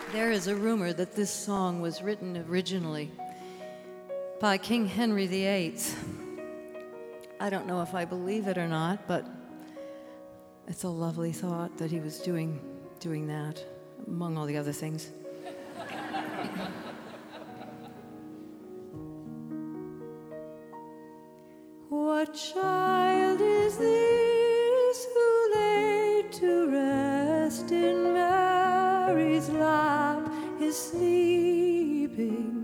There is a rumor that this song was written originally by King Henry VIII. I don't know if I believe it or not, but it's a lovely thought that he was doing that, among all the other things. What child is this who laid to rest in Mary's lap is sleeping?